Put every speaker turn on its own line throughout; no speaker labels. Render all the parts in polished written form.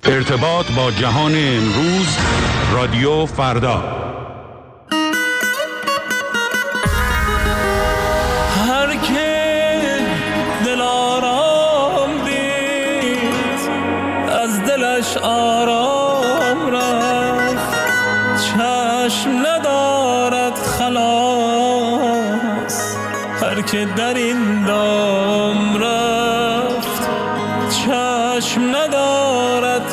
ارتباط با جهان امروز، رادیو فردا.
هر که دل آرام دید از دلش آرام رفت، چشم ندارد خلاص. هر که در این دام رفت، چشم ندارد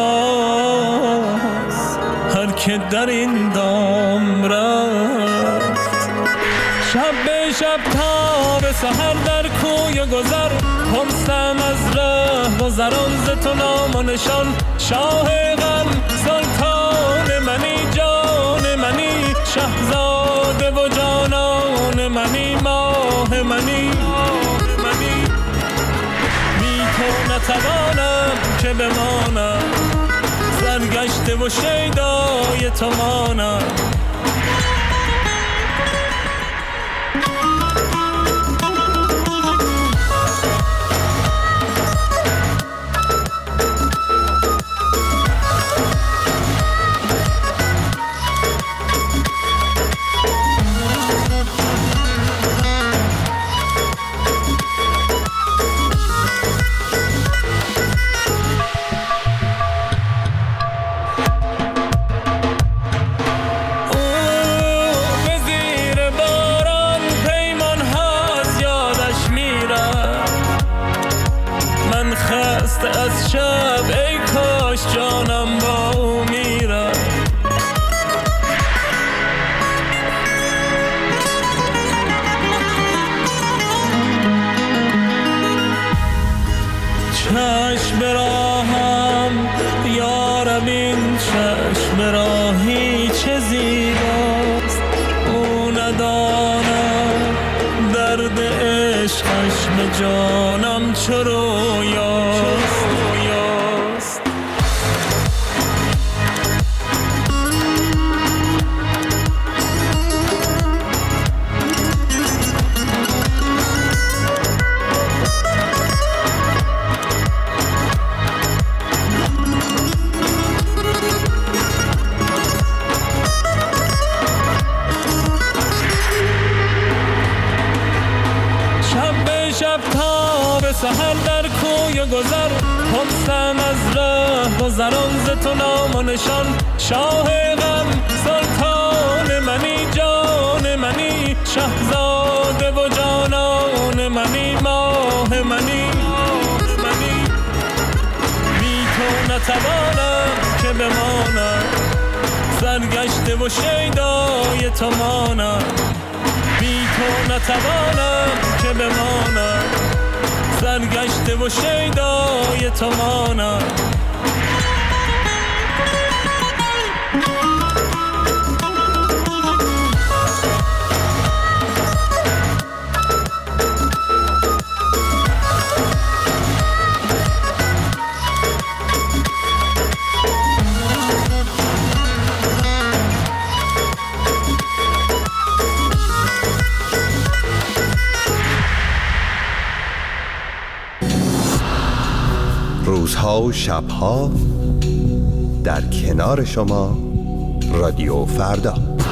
خلاص. هر که در این دام رفت، شب به شب تا به سحر در کوی گذر، پرسم از ره گذران ز تو نام و نشان. شاه غم سلطان منی، جان منی، شهزاده و جانان منی، ماه منی. بی تو نتوانم که بمانم، سرگشته و شیدای تو مانم. از شب ای کاش جانم با او میرم. چشم براهم یارم، این چشم راهی چه زیباست. او ندانم درد عشقش به جانم چه رویاست. شب تا به سحر در کوی گذر، پرسم از ره گذران ز تو نام و نشان. شاه غم سلطان منی، جان منی، شهزاده و جانان منی، ماه منی. بی تو نتوانم که بمانم، سرگشته و شیدای تو مانم. بی تو نتوانم که بمانم، سرگشته و شیدای تو مانم.
روزها و شبها در کنار شما، رادیو فردا.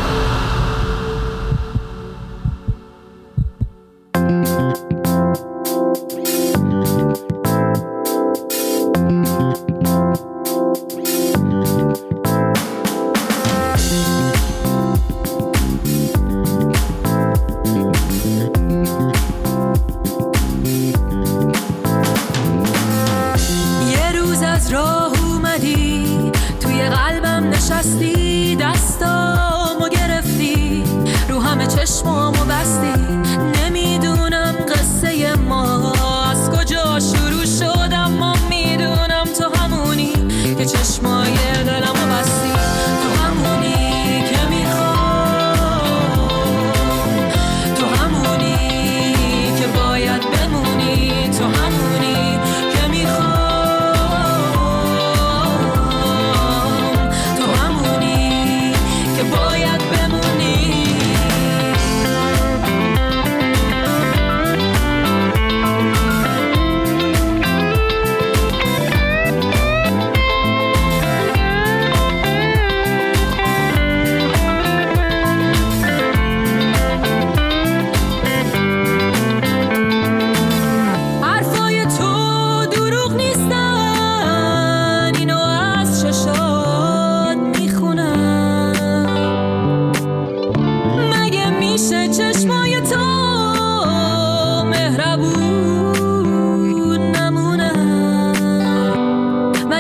دستامو گرفتی، رو همه چشمامو بستی. نمیدونم قصه ما از کجا شروع شد، اما میدونم تو همونی که چشمای دلمو بستی. تو همونی که میخوام، تو همونی که باید بمونی، تو همونی که میخوام، تو همونی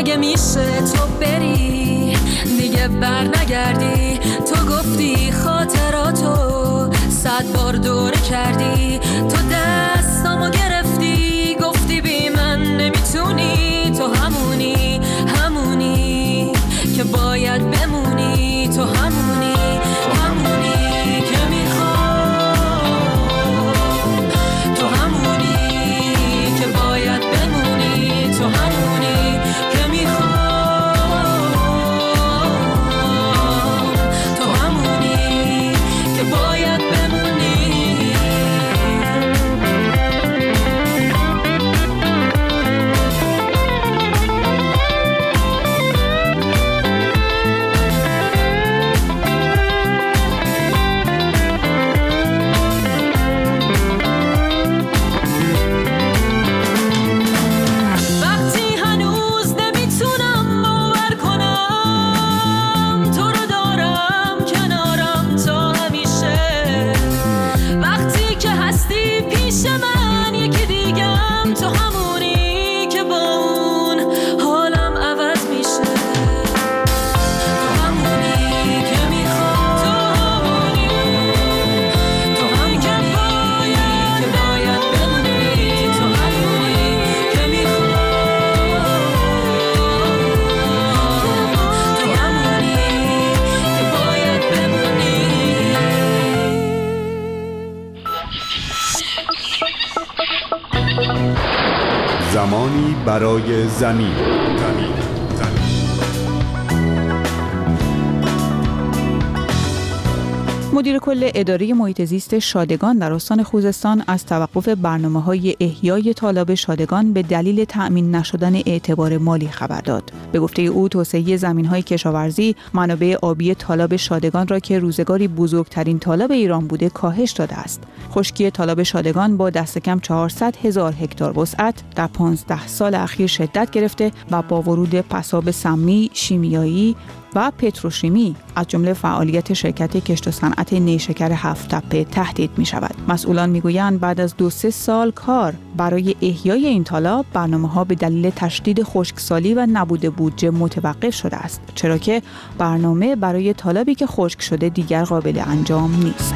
مگه میشه تو بری دیگه بر نگردی؟ تو گفتی خاطراتو 100 بار دوره کردی، تو دستامو گرفتی گفتی بی من نمیتونی، تو همونی که باید بمونی، تو همونی که میخوام، تو همونی که باید بمونی، تو همونی که میخوام، تو همونی که باید بمونی.
زمانی برای زمین.
مدیر کل اداره محیط زیست شادگان در استان خوزستان از توقف برنامه‌های احیای تالاب شادگان به دلیل تأمین نشدن اعتبار مالی خبر داد. به گفته او توسعه زمین‌های کشاورزی منابع آبی تالاب شادگان را که روزگاری بزرگترین تالاب ایران بوده کاهش داده است. خشکی تالاب شادگان با دست کم 400,000 هکتار وسعت در 15 سال اخیر شدت گرفته و با ورود پساب سمی، شیمیایی و پتروشیمی از جمله فعالیت شرکت کشت و صنعت نیشکر 7 تپه تهدید می شود. مسئولان می گویند بعد از 2-3 سال کار برای احیای این تالاب برنامه‌ها به دلیل تشدید خشکسالی و نبود بودجه متوقف شده است، چرا که برنامه برای تالابی که خشک شده دیگر قابل انجام نیست.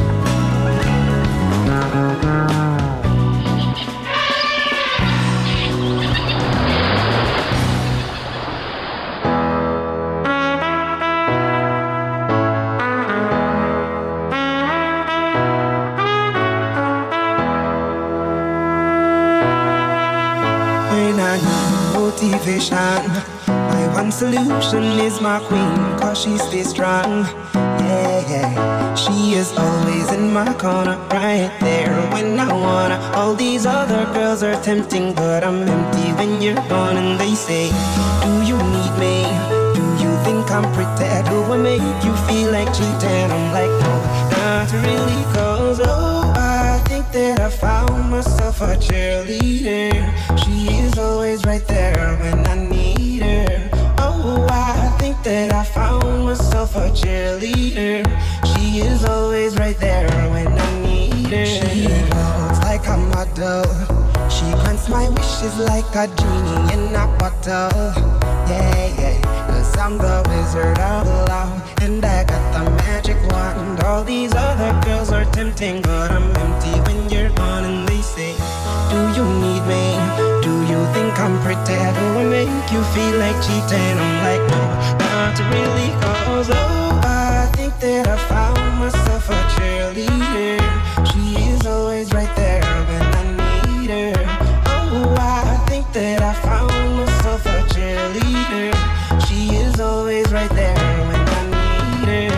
Motivation. My one solution is my queen, cause she stays strong. Yeah. She is always in my corner, right there when I wanna. All these other girls are tempting, but I'm empty when you're gone. And they say, do you need me? Do you think I'm pretty? Do I make you feel like cheating? I'm like, no, not really, cause I think that I found myself a cheerleader. She is always right there when I need her. Oh, I think that I found myself a cheerleader. She is always right there when I need her. She looks like a model. She grants my wishes like a genie in a bottle. Yeah. Cause I'm the wizard of love, and I got the magic wand. All these other girls are tempting, but I'm empty when you're gone. And they say, do you need me? Do you think I'm pretty? Do I make you feel like cheating? I'm like, no, not really, cause I think that I found myself a cheerleader. She is always right there when I need her. Oh, I think that I found myself a cheerleader. She is always right there when I need her.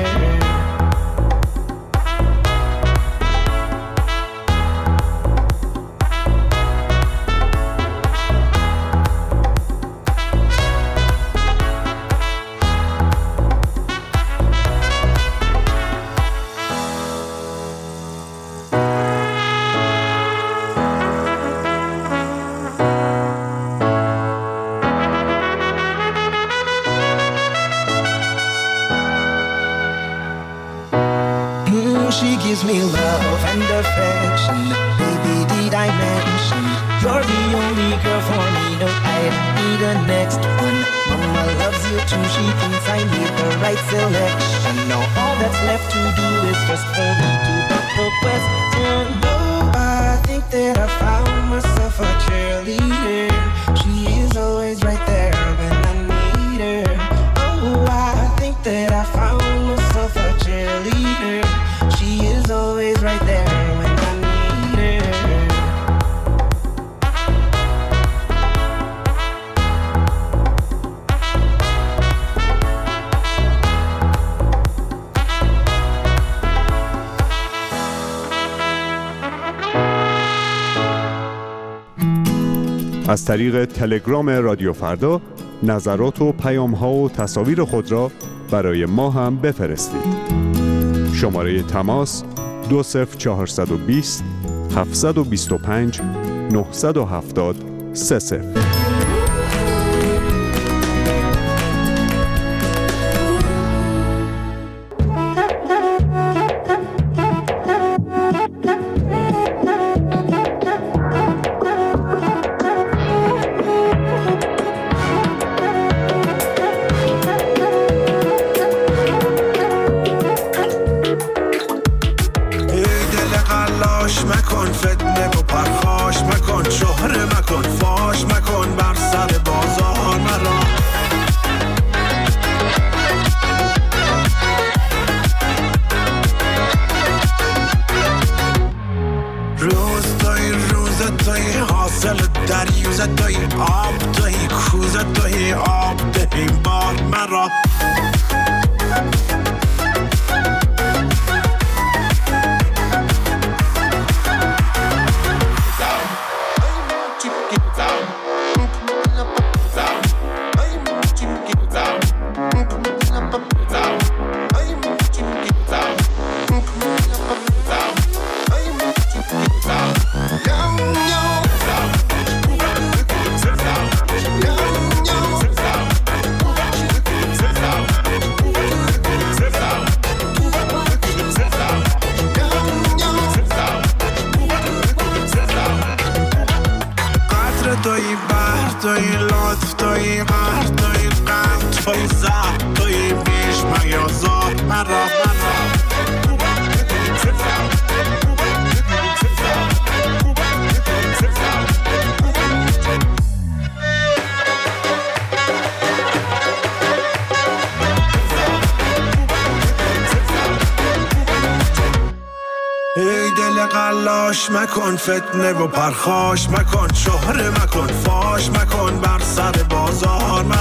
She gives me love and affection. Baby, did I mention you're the only girl for me? No, I don't need the next one. too. She thinks I made the right selection. Now all that's left to do is just for me to put the question. Oh, I think that I found myself a cheerleader. She is always right there when I need her. Oh, I think that I found myself a cheerleader. She is always right there when I need her.
از طریق تلگرام رادیو فردا نظرات و پیام‌ها و تصاویر خود را برای ما هم بفرستید. شماره تماس 20420 725 970 30.
مکن فتنه و پرخاش مکن، شهره مکن، فاش مکن بر سر بازار مرا. روز توی حاصل دریوز توی آب توی کوزه توی آب دهیم بار مرا. توی بحر توی لطف توی قهر توی غم توی زهر توی بیش میازار مرا. ای دل قلاش مکن فتنه و پرخاش مکن، شهره مکن، فاش مکن بر سر بازار